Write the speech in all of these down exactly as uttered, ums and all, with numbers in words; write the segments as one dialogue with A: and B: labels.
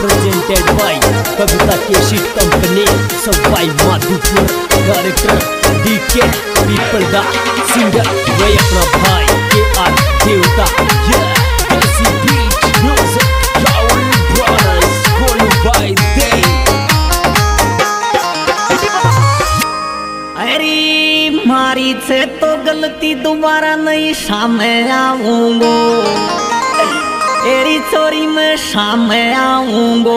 A: presented by Kavita Keshit Company, so by Madhupur, director D K People da singer Ray apna bhai K R Devta, yeah, Desi Beach Music, Raul Brothers, Golu by Day.
B: अरे मारी से तो गलती दोबारा नहीं सामने आऊंगो, तेरी चोरी में सामने आऊंगो।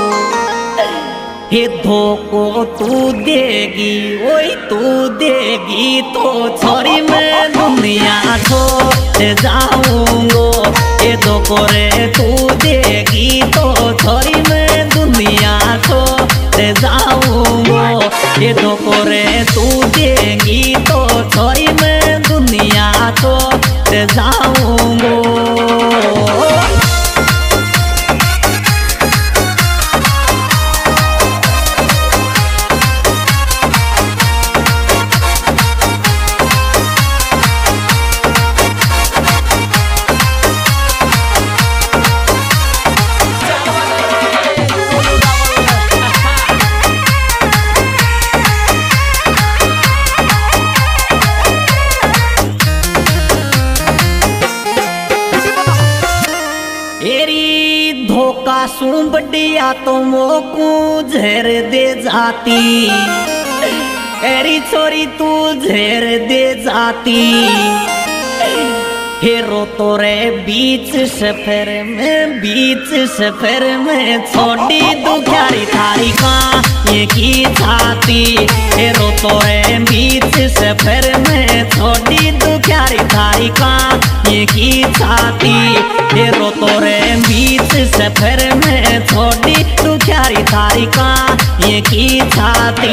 B: ये धोखो तू देगी, वही तू देगी तो छोरी में दुनिया छोड़ जाऊंगो। ये धोखो रे तू देगी तो छोरी में दुनिया छोड़ जाऊंगो। ये धोखो रे तू देगी तो छोरी में दुनिया छोड़ जाऊंगो। धोखा सू बढ़िया तो मोकू झेर दे जाती, एरी छोरी तू झेर दे जाती। हेरो तो रे बीच सफर में, बीच सफर में छोड़ी दुखियारी थारी का ये की छाती। हेरो तो रे बीच सफर में छोड़ी दुखियारी थारी का ये की छाती। हेरो तो रे बीच सफर में छोड़ी दुखियारी थारी का ये की छाती।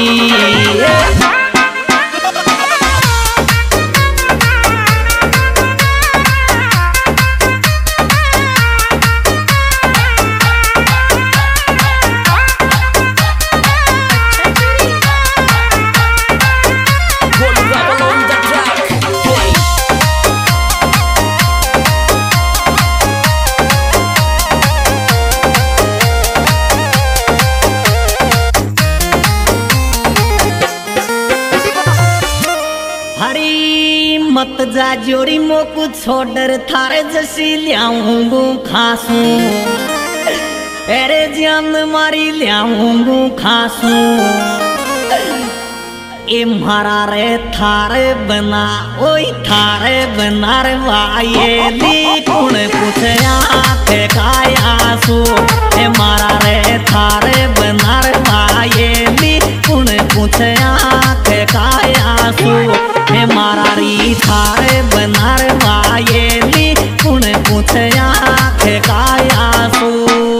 B: मत जा जोड़ी मोकू छोड़र थारे जसी लियाऊंगू खासू, अरे जान मारी लियाऊंगू खासू। ए मारा रे थारे बना, ओई थारे बना रे वाये ली कुण पूछे आखे कायासू। ए मारा रे थारे बना रे वाये ली कुण पूछे आखे कायासू। ए मारा री थारे बनार वायेली कुण पूछे आखे कायासू।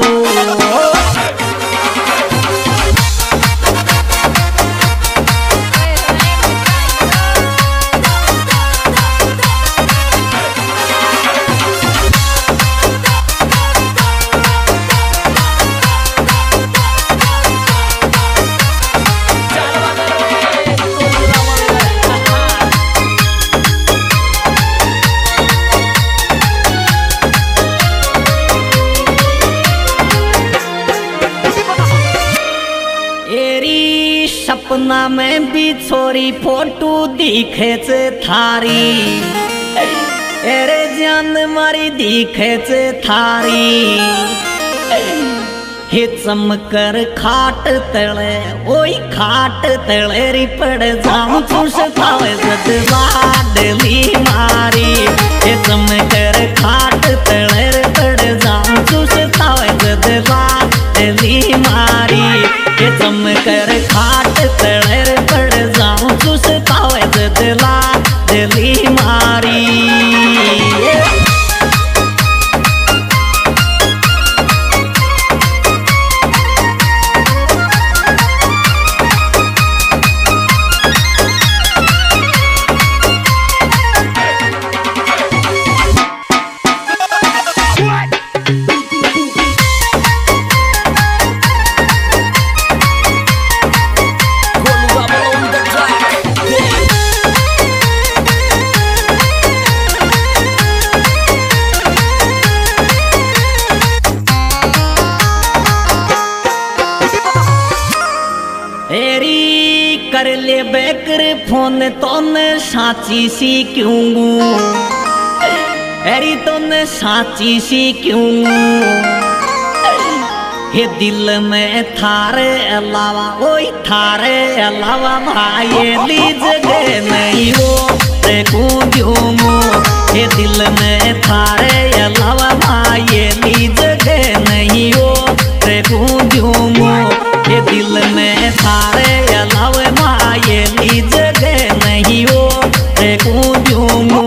B: सपना में भी छोरी फोटो दिखे चे थारी, अरे जान मारी दिखे चे थारी। हे चमकर खाट तले, ओई खाट तले री पड़ जाऊं चूस पावे जद लाडली मारी। हे चमकर खाट तले रे पड़ जाऊं चूस पावे जद लाडली मारी। हे चमकर खाट तले रे पड़ जाऊं चूस पावे जद लाडली मारी। कर ले बेकर फोन तोने साची सी क्यों एरी तोने साची सी क्यों हे दिल में थारे अलावा ओई थारे अलावा भाई ली जगह नहीं हो रे क्यों हे दिल में थारे अलावा भाई ली जगह नहीं हो रे क्यों हे दिल में थारे अलावा भाई ली जगह नहीं हो रे क्यों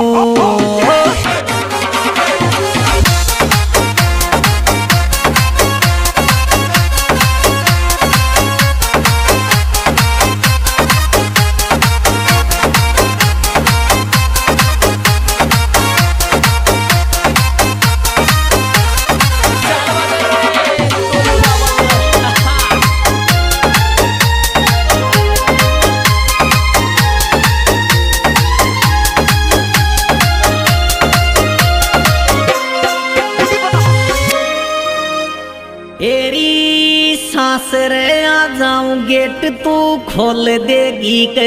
B: एरी सांस रे आ जाऊं गेट तू खोल देगी के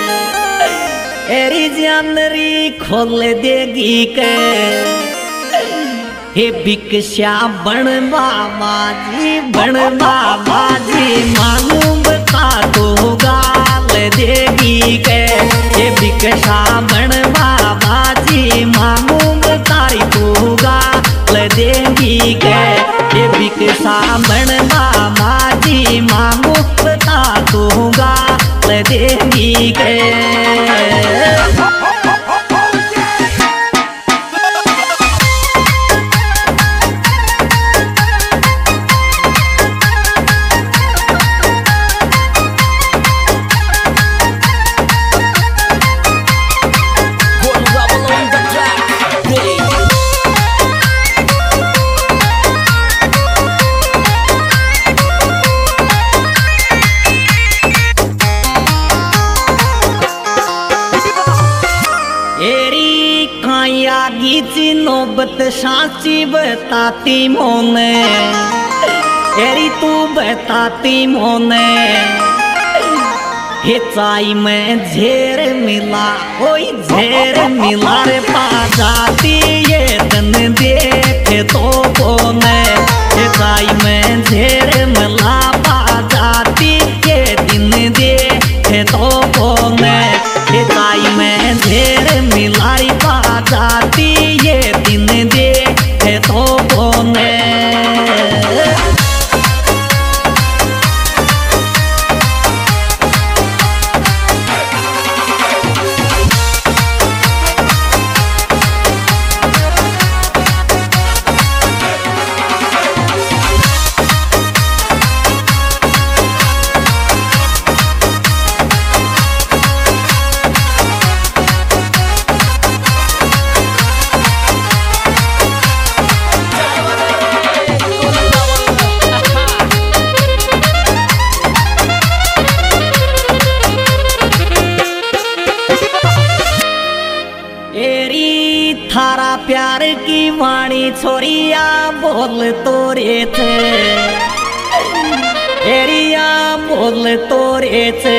B: एरी जानरी खोल देगी के हे बिकशा बन बाबा जी बन बाबा जी मालूम बता तो गाल देगी के हे बिकशा बन बाबा जी मालूम तारी तो गाल देगी के ये बिकसा बन बाबा जी मांगो बता दूंगा ले देंगी के गीची नौबत साची बताती मोने एरी तू बताती मोने हे चाई में झेर मिला ओई झेर मिला रे पा जाती ये तन देखे तो कोने हे चाई में झेर मिला पा जाती ये दिन देखे तो कोने हे चाई में झेर मिला रे पा जाती ये दिन देखे तो कोने थारा प्यार की वाणी छोरिया बोल तोरे थे एरिया बोल तोरे थे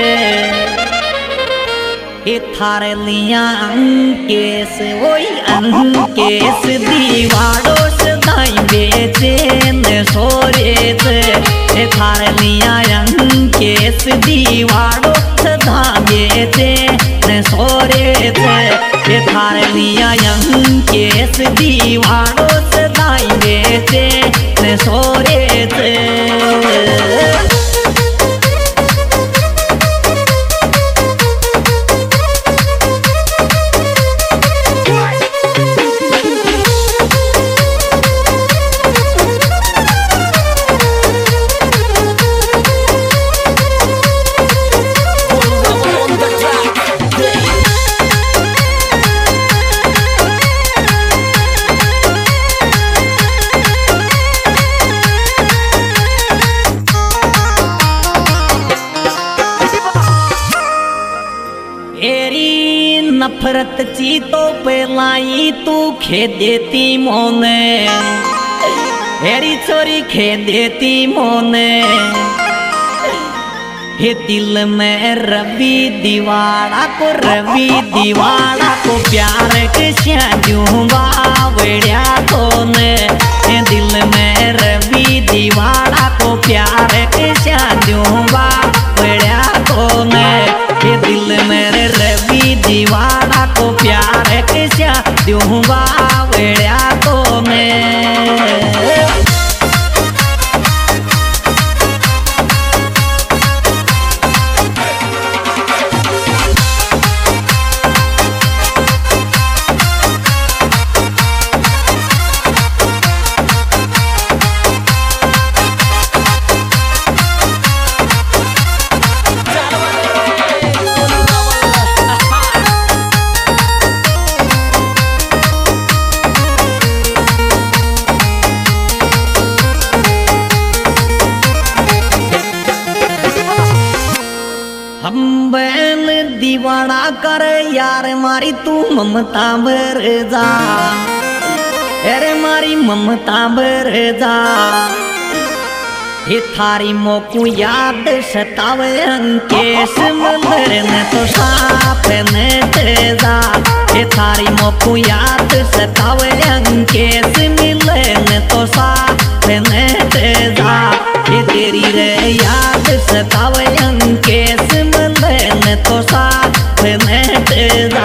B: ये थारे लिया अंकेस वही अंकेस दीवारों से दाई बेचे न सोरे थे ये थारे लिया अंकेस दीवारों से दाई बेचे न सोरे थे ये थारे लिया अंकेस दीवारों से दाई बेचे न सोरे थे नफरत ची तो पेलाई तू खे देती मोने हेरी चोरी खे देती मोने हे दिल में रवि दीवाड़ा को रवि दीवाड़ा को प्यार के शादियों बावड़िया तो ने हे दिल में रवि दीवाड़ा को प्यार के शादियों बावड़िया तो ने हे दिल में रवि दीवाड़ा को प्यार के शादियों बावड़िया तो ने हम बैल दीवाना कर यार मारी तू ममता बर जा अरे मारी ममता बर जा हे थारी मोकू याद सतावे अंकेश मंदिर ने तो साफ ने जा हे थारी मोकू याद सतावे अंकेश मिले ने तो साफ ने जा हे तेरी रे याद सतावे अंकेश मिले तो साथ में तेरा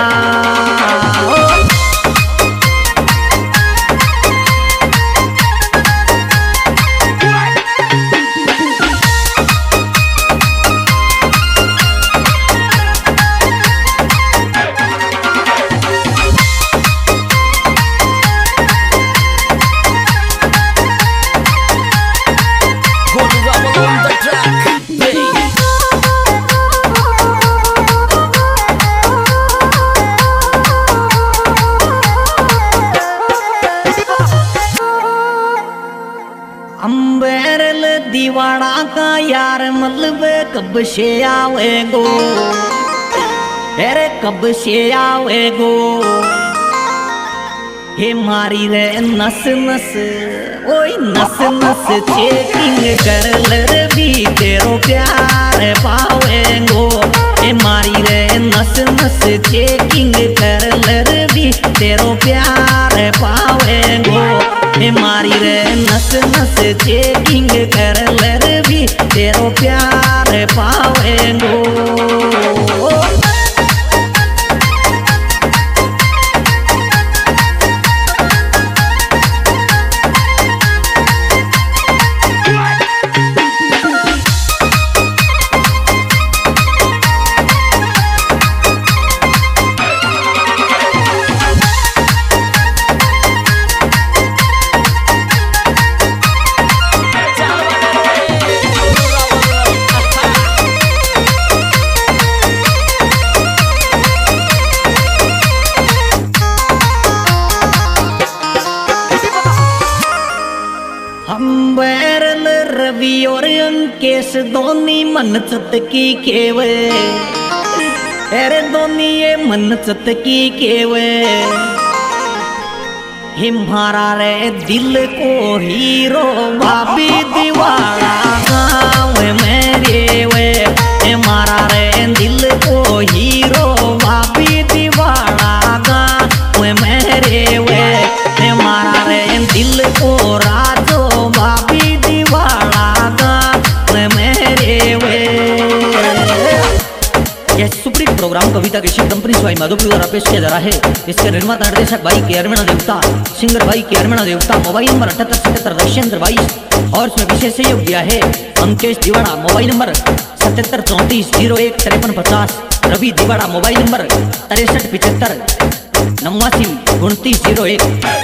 B: अम्बेरल दीवाना का यार मतलब कब से आवेगो अरे कब से आवेगो हे मारी रे नस नस ओए नस नस चेकिंग कर ले भी तेरो प्यार पावेगो हे मारी रे नस नस चेकिंग कर ले भी तेरो प्यार पावेगो हे मारी रे नस नस चेकिंग कर ले भी तेरो प्यार पावेगो हम बैरल रवि और अंकेश दोनी मन चत की केवे अरे दोनी ये मन चत की केवे हिमारा रे दिल को हीरो भाभी दीवाना गाँव मेरे वे हिमारा रे दिल को हीरो भाभी दीवाना गाँव मेरे वे हिमारा रे दिल को राजो भाभी दीवाना गाँव मेरे वे। यह सुप्रीम प्रोग्राम कविता की शिव कंपनी स्वाई माधोपुर द्वारा पेश किया जा रहा है। इसके निर्माता निर्देशक भाई के अरमेणा देवता, सिंगर भाई के अरमेणा देवता। मोबाइल नंबर अठहत्तर सतहत्तर दशेंद्र बाईस और इसमें विशेष सहयोग दिया है अंकेश दीवाड़ा। मोबाइल नंबर सतहत्तर चौंतीस जीरो एक तिरपन पचास। रवि दीवाड़ा मोबाइल नंबर तिरसठ पिछहत्तर नवासी उनतीस जीरो एक।